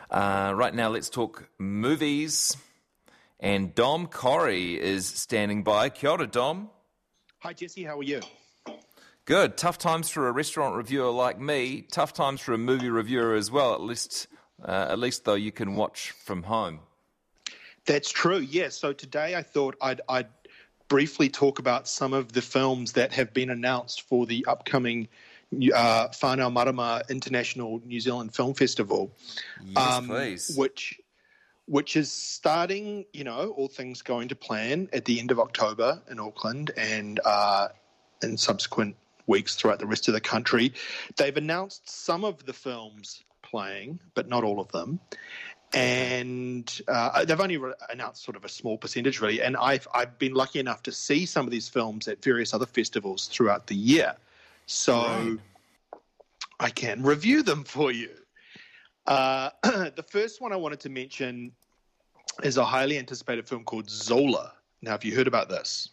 Right now, let's talk movies. And Dom Corey is standing by. Kia ora, Dom. Hi, Jesse. How are you? Good. Tough times for a restaurant reviewer like me. Tough times for a movie reviewer as well. At least though, you can watch from home. That's true. Yeah. So today I thought I'd briefly talk about some of the films that have been announced for the upcoming Whanau Marama International New Zealand Film Festival. Yes, please. Which is starting, all things going to plan at the end of October in Auckland and in subsequent weeks throughout the rest of the country. They've announced some of the films playing, but not all of them. And they've only announced sort of a small percentage, really. And I've been lucky enough to see some of these films at various other festivals throughout the year. So I can review them for you. The first one I wanted to mention is a highly anticipated film called Zola. Now, have you heard about this?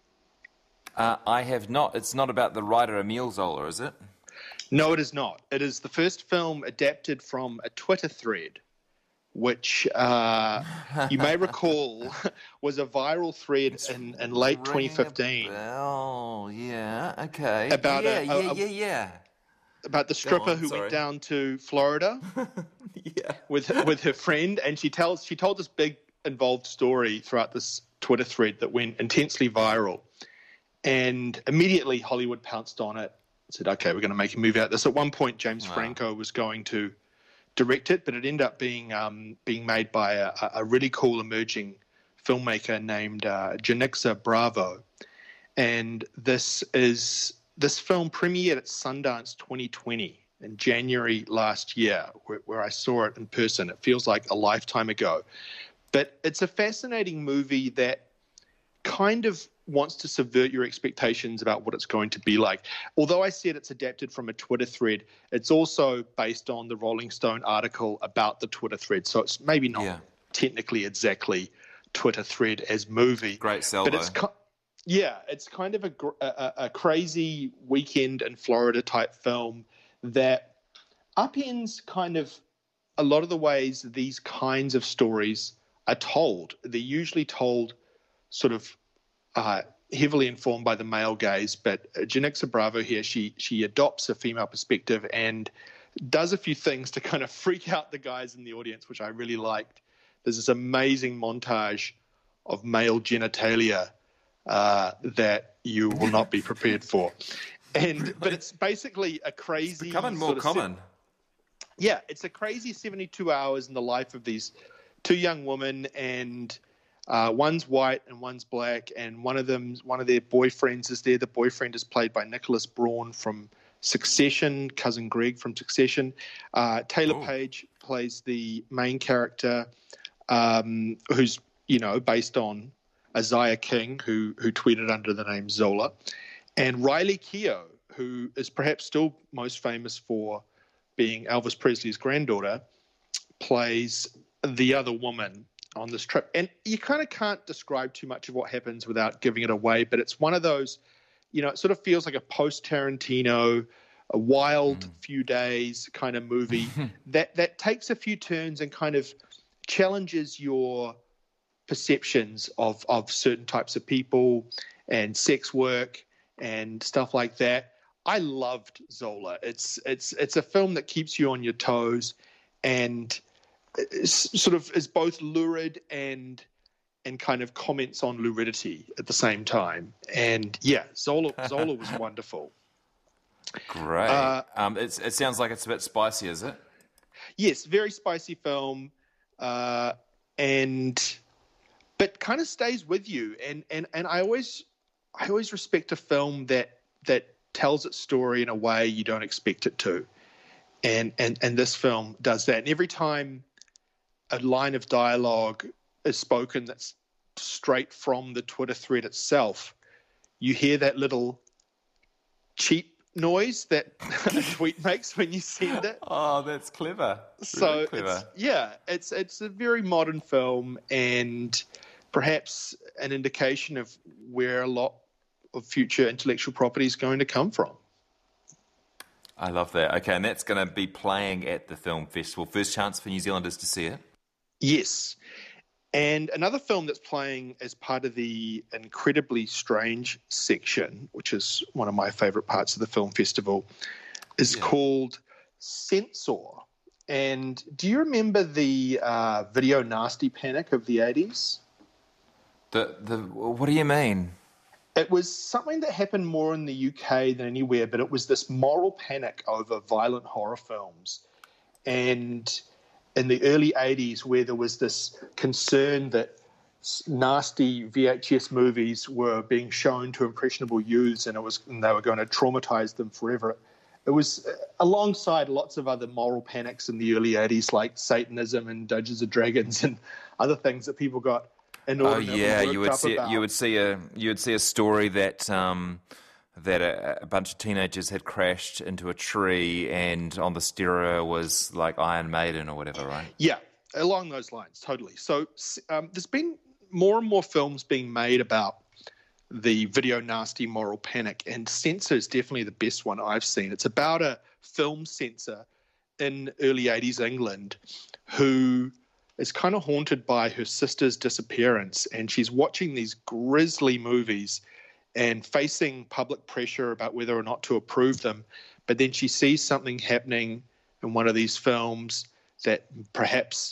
I have not. It's not about the writer Emile Zola, is it? No, it is not. It is the first film adapted from a Twitter thread, which you may recall was a viral thread in late 2015. Oh, yeah, okay. About about the stripper who sorry. went down to Florida with her friend, and she told this big involved story throughout this Twitter thread that went intensely viral. And immediately Hollywood pounced on it and said, okay, we're going to make a movie out of this. At one point, James Franco was going to direct it, but it ended up being made by a really cool emerging filmmaker named Janixa Bravo. And this film premiered at Sundance 2020 in January last year, where I saw it in person. It feels like a lifetime ago. But it's a fascinating movie that kind of wants to subvert your expectations about what it's going to be like. Although I said it's adapted from a Twitter thread, it's also based on the Rolling Stone article about the Twitter thread. So it's maybe not technically exactly Twitter thread as movie. Great sell, but it's it's kind of a crazy weekend in Florida type film that upends kind of a lot of the ways these kinds of stories are told. They're usually told sort of heavily informed by the male gaze, but Janixa Bravo here, she adopts a female perspective and does a few things to kind of freak out the guys in the audience, which I really liked. There's this amazing montage of male genitalia that you will not be prepared for. But it's basically a crazy... It's becoming more common. It's a crazy 72 hours in the life of these two young women, and one's white and one's black, and one of their boyfriends is there. The boyfriend is played by Nicholas Braun from Succession, cousin Greg from Succession. Taylor Page plays the main character, who's based on Isaiah King, who tweeted under the name Zola, and Riley Keough, who is perhaps still most famous for being Elvis Presley's granddaughter, plays the other woman on this trip. And you kind of can't describe too much of what happens without giving it away, but it's one of those, it sort of feels like a post-Tarantino, a wild few days kind of movie that takes a few turns and kind of challenges your perceptions of certain types of people and sex work and stuff like that. I loved Zola. It's a film that keeps you on your toes and sort of is both lurid and kind of comments on luridity at the same time. And Zola was wonderful. Great. It sounds like it's a bit spicy, is it? Yes, very spicy film, but kind of stays with you. And I always respect a film that tells its story in a way you don't expect it to. And this film does that. And every time a line of dialogue is spoken that's straight from the Twitter thread itself, you hear that little cheap noise that a tweet makes when you send it. Oh, that's clever. So really clever. It's a very modern film and perhaps an indication of where a lot of future intellectual property is going to come from. I love that. Okay, and that's going to be playing at the film festival. First chance for New Zealanders to see it? Yes. And another film that's playing as part of the Incredibly Strange section, which is one of my favourite parts of the film festival, is called Censor. And do you remember the video nasty panic of the 80s? What do you mean? It was something that happened more in the UK than anywhere, but it was this moral panic over violent horror films. And in the early 80s, where there was this concern that nasty VHS movies were being shown to impressionable youths and they were going to traumatize them forever. It was alongside lots of other moral panics in the early 80s, like Satanism and Dungeons and Dragons and other things that people got. Oh yeah, you would see a story that a bunch of teenagers had crashed into a tree, and on the stereo was like Iron Maiden or whatever, right? Yeah, along those lines, totally. So there's been more and more films being made about the video nasty moral panic, and Censor is definitely the best one I've seen. It's about a film censor in early 80s England who is kind of haunted by her sister's disappearance, and she's watching these grisly movies and facing public pressure about whether or not to approve them. But then she sees something happening in one of these films that perhaps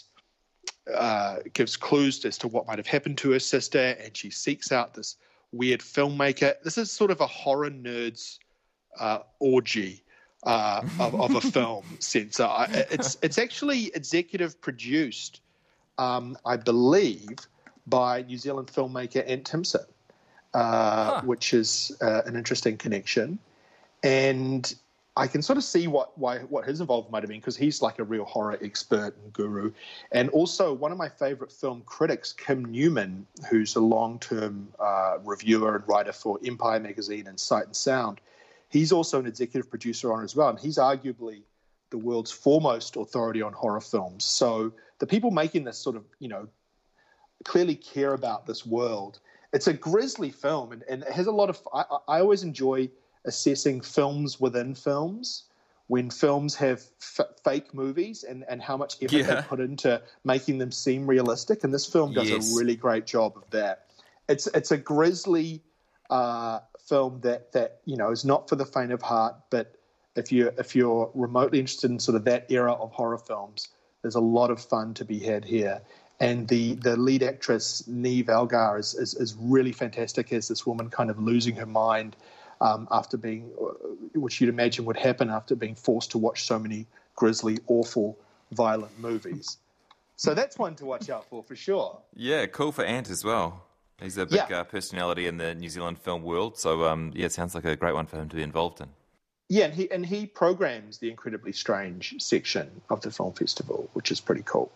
gives clues as to what might have happened to her sister, and she seeks out this weird filmmaker. This is sort of a horror nerd's orgy of a film censor. It's actually executive produced, I believe, by New Zealand filmmaker Ant Timpson, which is an interesting connection. And I can sort of see what his involvement might have been, because he's like a real horror expert and guru. And also one of my favourite film critics, Kim Newman, who's a long-term reviewer and writer for Empire Magazine and Sight and Sound, he's also an executive producer on it as well. And he's arguably the world's foremost authority on horror films. So the people making this sort of, clearly care about this world. It's a grisly film, and it has a lot of... I always enjoy assessing films within films, when films have fake movies and how much effort they put into making them seem realistic. And this film does a really great job of that. It's a grisly film that is not for the faint of heart, but if you're remotely interested in sort of that era of horror films, there's a lot of fun to be had here. And the lead actress, Niamh Algar, is really fantastic as this woman kind of losing her mind after being, which you'd imagine would happen after being forced to watch so many grisly, awful, violent movies. So that's one to watch out for sure. Yeah, cool for Ant as well. He's a big personality in the New Zealand film world. So, it sounds like a great one for him to be involved in. Yeah, and he programs the Incredibly Strange section of the film festival, which is pretty cool.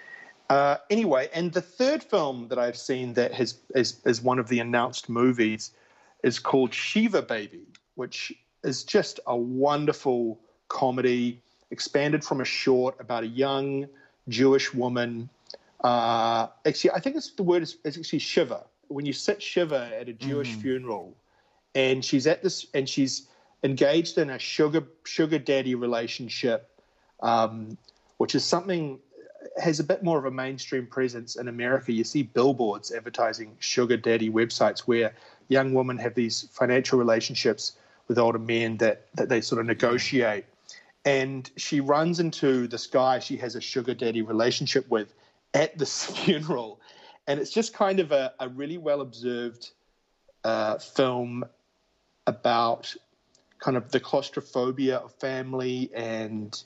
Anyway, and the third film that I've seen that is one of the announced movies is called Shiva Baby, which is just a wonderful comedy expanded from a short about a young Jewish woman. Actually, I think it's actually Shiva. When you sit Shiva at a Jewish funeral, and she's engaged in a sugar daddy relationship, which is something has a bit more of a mainstream presence in America. You see billboards advertising sugar daddy websites where young women have these financial relationships with older men that they sort of negotiate. And she runs into this guy she has a sugar daddy relationship with at this funeral. And it's just kind of a really well-observed film about kind of the claustrophobia of family and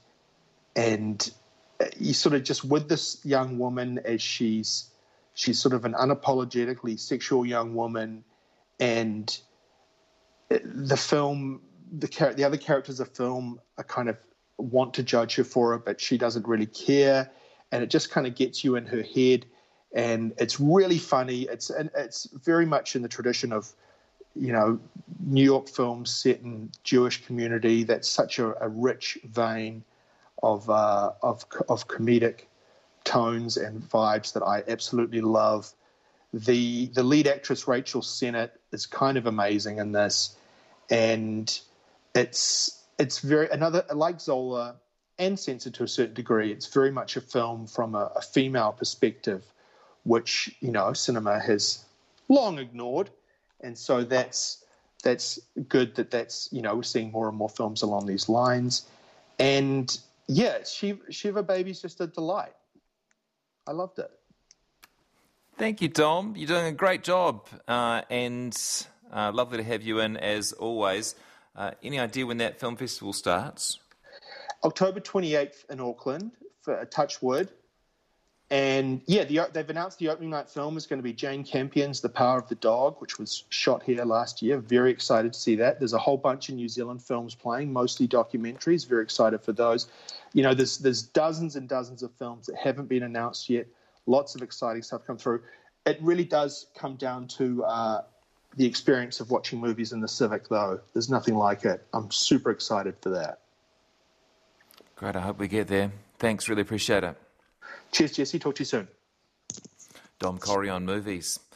you sort of just with this young woman as she's sort of an unapologetically sexual young woman, and the film, the other characters of the film are kind of want to judge her for it, but she doesn't really care, and it just kind of gets you in her head, and it's really funny. It's very much in the tradition of New York films set in Jewish community. That's such a rich vein of comedic tones and vibes that I absolutely love. The lead actress Rachel Sennett is kind of amazing in this, and it's it's very another like Zola and Censor to a certain degree. It's very much a film from a female perspective, which cinema has long ignored, and so that's good that's we're seeing more and more films along these lines, and yeah, Shiva Baby's just a delight. I loved it. Thank you, Dom. You're doing a great job, and lovely to have you in as always. Any idea when that film festival starts? October 28th in Auckland for Touchwood. And yeah, they've announced the opening night film is going to be Jane Campion's The Power of the Dog, which was shot here last year. Very excited to see that. There's a whole bunch of New Zealand films playing, mostly documentaries. Very excited for those. There's dozens and dozens of films that haven't been announced yet. Lots of exciting stuff come through. It really does come down to the experience of watching movies in the Civic, though. There's nothing like it. I'm super excited for that. Great. I hope we get there. Thanks. Really appreciate it. Cheers, Jesse. Talk to you soon. Dom Corey on Movies.